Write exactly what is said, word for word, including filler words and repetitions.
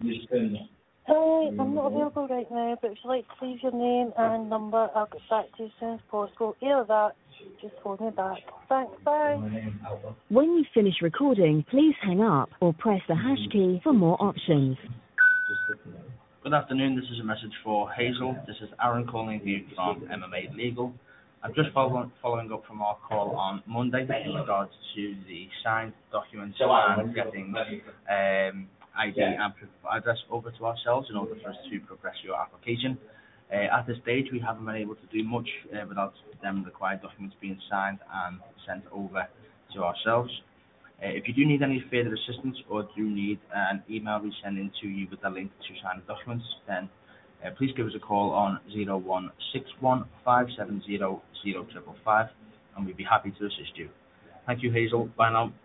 Hi, I'm not available right now, but if you'd like to leave your name and number, I'll get back to you as soon as possible. Either that, just phone me back. Thanks, bye. When you finish recording, please hang up or press the hash key for more options. Good afternoon, this is a message for Hazel. This is Aaron calling you from M M A Legal. I'm just following, following up from our call on Monday in regards to the signed documents and getting um, I D and proof of address over to ourselves in order for us to progress your application. Uh, at this stage, we haven't been able to do much uh, without them required documents being signed and sent over to ourselves. Uh, if you do need any further assistance or do need an email resending to you with a link to sign the documents, then uh, please give us a call on zero one six one five seven zero zero five five five and we'd be happy to assist you. Thank you, Hazel. Bye now.